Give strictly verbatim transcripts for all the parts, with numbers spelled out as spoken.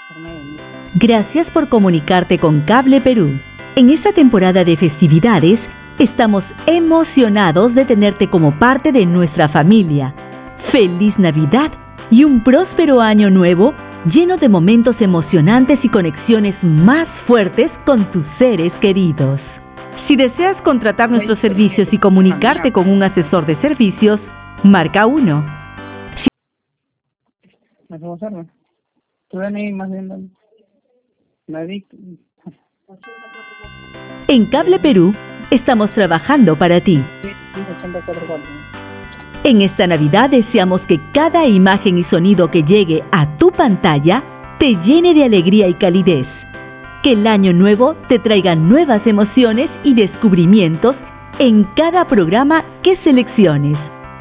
Gracias por comunicarte con Cable Perú. En esta temporada de festividades, estamos emocionados de tenerte como parte de nuestra familia. ¡Feliz Navidad y un próspero año nuevo lleno de momentos emocionantes y conexiones más fuertes con tus seres queridos! Si deseas contratar nuestros servicios y comunicarte con un asesor de servicios, marca uno. En Cable Perú, estamos trabajando para ti. En esta Navidad deseamos que cada imagen y sonido que llegue a tu pantalla te llene de alegría y calidez. Que el año nuevo te traiga nuevas emociones y descubrimientos en cada programa que selecciones.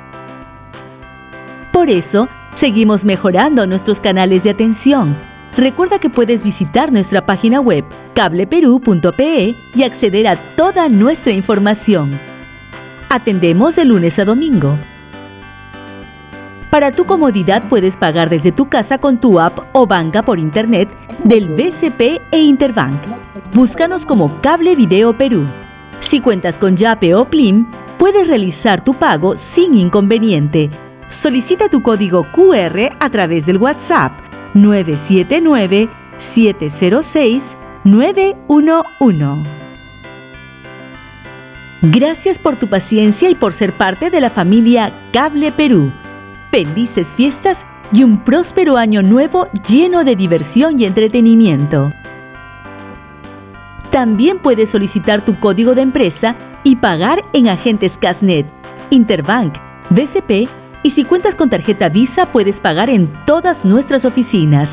Por eso, seguimos mejorando nuestros canales de atención. Recuerda que puedes visitar nuestra página web cable perú punto pe y acceder a toda nuestra información. Atendemos de lunes a domingo. Para tu comodidad puedes pagar desde tu casa con tu app o banca por internet del B C P e Interbank. Búscanos como Cable Video Perú. Si cuentas con Yape o Plim, puedes realizar tu pago sin inconveniente. Solicita tu código cu erre a través del WhatsApp nueve siete nueve, siete cero seis, nueve uno uno. Gracias por tu paciencia y por ser parte de la familia Cable Perú. Felices fiestas y un próspero año nuevo lleno de diversión y entretenimiento. También puedes solicitar tu código de empresa y pagar en agentes Casnet, Interbank, B C P y si cuentas con tarjeta Visa puedes pagar en todas nuestras oficinas.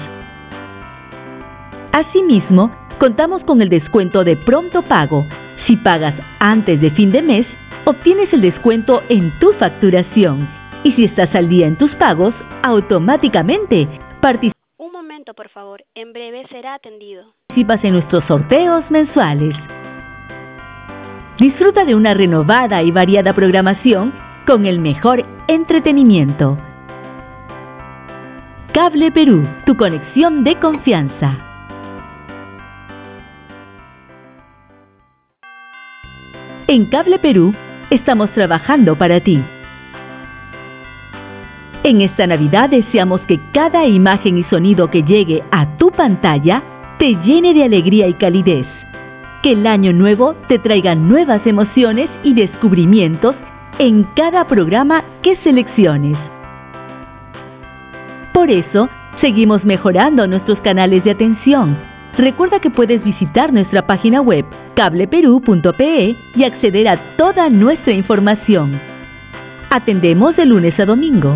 Asimismo, contamos con el descuento de pronto pago. Si pagas antes de fin de mes, obtienes el descuento en tu facturación. Y si estás al día en tus pagos, automáticamente participas. Un momento, por favor. En breve será atendido. Participas en nuestros sorteos mensuales. Disfruta de una renovada y variada programación con el mejor entretenimiento. Cable Perú, tu conexión de confianza. En Cable Perú, estamos trabajando para ti. En esta Navidad deseamos que cada imagen y sonido que llegue a tu pantalla te llene de alegría y calidez. Que el año nuevo te traiga nuevas emociones y descubrimientos en cada programa que selecciones. Por eso, seguimos mejorando nuestros canales de atención. Recuerda que puedes visitar nuestra página web cable perú punto pe y acceder a toda nuestra información. Atendemos de lunes a domingo.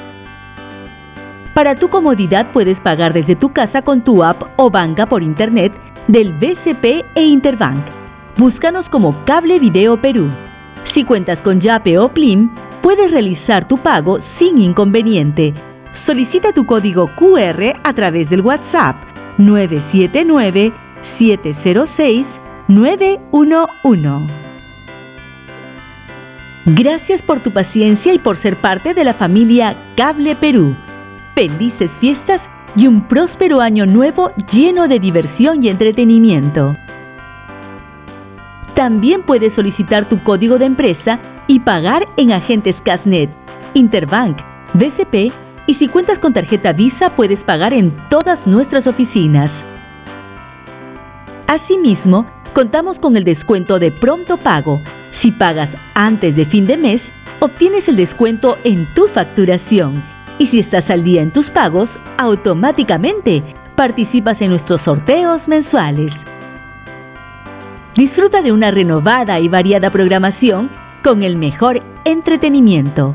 Para tu comodidad puedes pagar desde tu casa con tu app o banca por internet del B C P e Interbank. Búscanos como Cable Video Perú. Si cuentas con Yape o Plim, puedes realizar tu pago sin inconveniente. Solicita tu código cu erre a través del WhatsApp nueve siete nueve, siete cero seis, nueve uno uno. Gracias por tu paciencia y por ser parte de la familia Cable Perú. Felices fiestas y un próspero año nuevo lleno de diversión y entretenimiento. También puedes solicitar tu código de empresa y pagar en agentes Casnet, Interbank, B C P y si cuentas con tarjeta Visa puedes pagar en todas nuestras oficinas. Asimismo, contamos con el descuento de pronto pago. Si pagas antes de fin de mes, obtienes el descuento en tu facturación. Y si estás al día en tus pagos, automáticamente participas en nuestros sorteos mensuales. Disfruta de una renovada y variada programación con el mejor entretenimiento.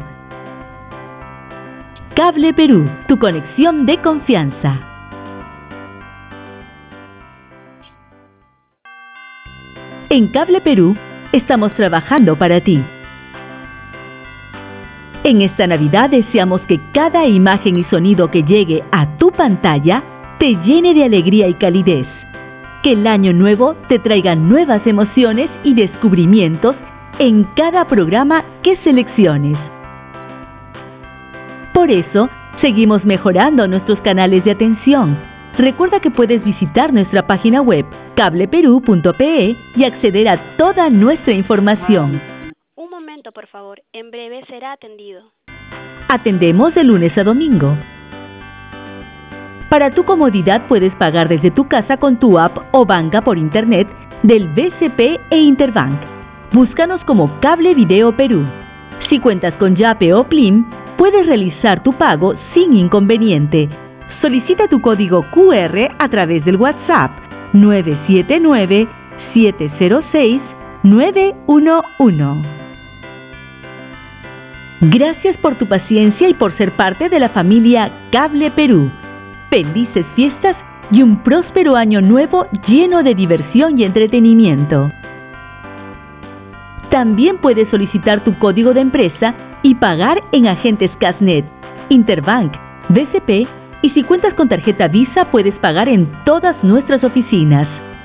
Cable Perú, tu conexión de confianza. En Cable Perú, estamos trabajando para ti. En esta Navidad deseamos que cada imagen y sonido que llegue a tu pantalla te llene de alegría y calidez. Que el año nuevo te traiga nuevas emociones y descubrimientos en cada programa que selecciones. Por eso, seguimos mejorando nuestros canales de atención. Recuerda que puedes visitar nuestra página web cableperú punto pe y acceder a toda nuestra información. Un momento, por favor. En breve será atendido. Atendemos de lunes a domingo. Para tu comodidad puedes pagar desde tu casa con tu app o banca por internet del B C P e Interbank. Búscanos como Cable Video Perú. Si cuentas con Yape o Plim, puedes realizar tu pago sin inconveniente. Solicita tu código Q R a través del WhatsApp nueve siete nueve, siete cero seis, nueve uno uno. Gracias por tu paciencia y por ser parte de la familia Cable Perú. Felices fiestas y un próspero año nuevo lleno de diversión y entretenimiento. También puedes solicitar tu código de empresa y pagar en agentes Casnet, Interbank, B C P, y si cuentas con tarjeta Visa puedes pagar en todas nuestras oficinas.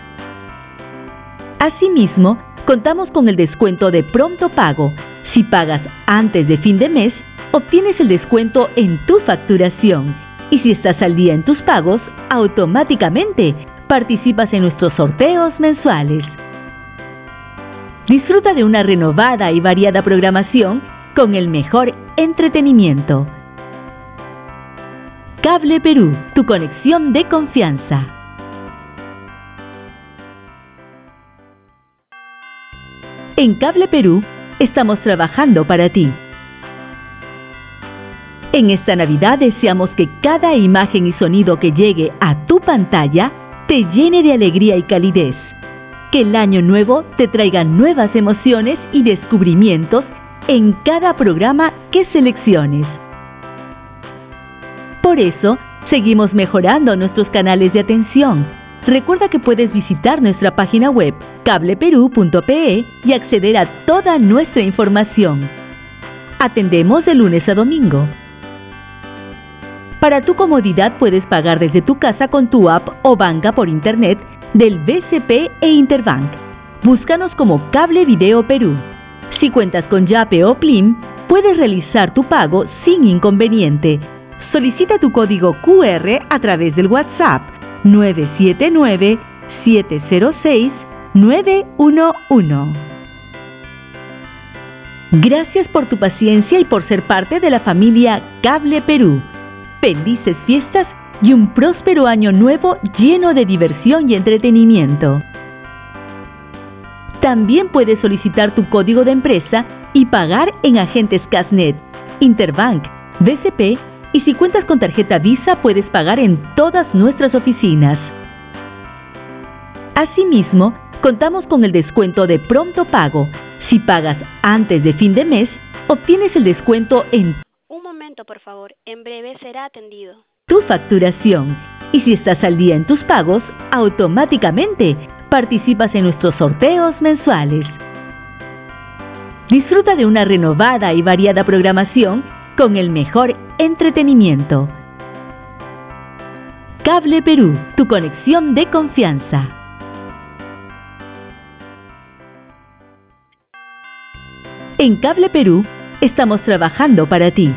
Asimismo, contamos con el descuento de pronto pago. Si pagas antes de fin de mes, obtienes el descuento en tu facturación. Y si estás al día en tus pagos, automáticamente participas en nuestros sorteos mensuales. Disfruta de una renovada y variada programación con el mejor entretenimiento. Cable Perú, tu conexión de confianza. En Cable Perú estamos trabajando para ti. En esta Navidad deseamos que cada imagen y sonido que llegue a tu pantalla te llene de alegría y calidez. Que el año nuevo te traiga nuevas emociones y descubrimientos en cada programa que selecciones. Por eso, seguimos mejorando nuestros canales de atención. Recuerda que puedes visitar nuestra página web cableperú punto pe y acceder a toda nuestra información. Atendemos de lunes a domingo. Para tu comodidad puedes pagar desde tu casa con tu app o banca por internet del B C P e Interbank. Búscanos como Cable Video Perú. Si cuentas con Yape o Plim, puedes realizar tu pago sin inconveniente. Solicita tu código Q R a través del WhatsApp nueve siete nueve, siete cero seis, nueve uno uno. Gracias por tu paciencia y por ser parte de la familia Cable Perú. Felices fiestas y un próspero año nuevo lleno de diversión y entretenimiento. También puedes solicitar tu código de empresa y pagar en agentes Casnet, Interbank, B C P, y si cuentas con tarjeta Visa puedes pagar en todas nuestras oficinas. Asimismo, contamos con el descuento de pronto pago. Si pagas antes de fin de mes, obtienes el descuento en Un momento, por favor. En breve será atendido. tu facturación. Y si estás al día en tus pagos, automáticamente participas en nuestros sorteos mensuales. Disfruta de una renovada y variada programación con el mejor entretenimiento. Cable Perú, tu conexión de confianza. En Cable Perú estamos trabajando para ti.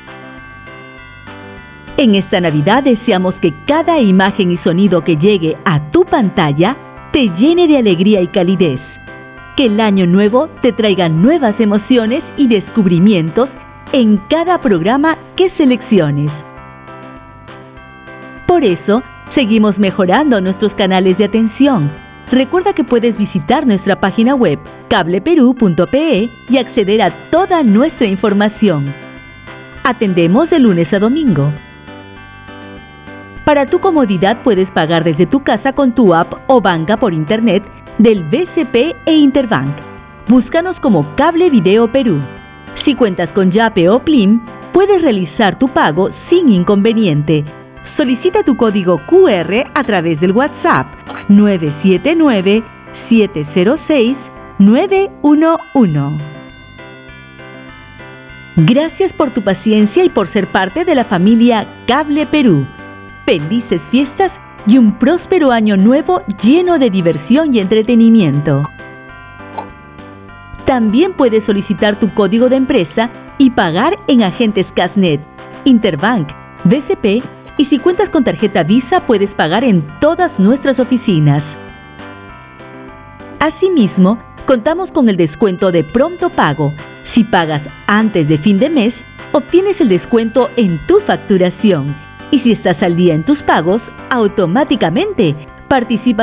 En esta Navidad deseamos que cada imagen y sonido que llegue a tu pantalla te llene de alegría y calidez. Que el año nuevo te traiga nuevas emociones y descubrimientos en cada programa que selecciones. Por eso, seguimos mejorando nuestros canales de atención. Recuerda que puedes visitar nuestra página web cableperú punto pe y acceder a toda nuestra información. Atendemos de lunes a domingo. Para tu comodidad puedes pagar desde tu casa con tu app o banca por internet del B C P e Interbank. Búscanos como Cable Video Perú. Si cuentas con Yape o Plim, puedes realizar tu pago sin inconveniente. Solicita tu código Q R a través del WhatsApp nueve siete nueve, siete cero seis, nueve uno uno. Gracias por tu paciencia y por ser parte de la familia Cable Perú. Felices fiestas y un próspero año nuevo lleno de diversión y entretenimiento. También puedes solicitar tu código de empresa y pagar en agentes Casnet, Interbank, B C P, Y si cuentas con tarjeta Visa, puedes pagar en todas nuestras oficinas. Asimismo, contamos con el descuento de Pronto Pago. Si pagas antes de fin de mes, obtienes el descuento en tu facturación. Y si estás al día en tus pagos, automáticamente participas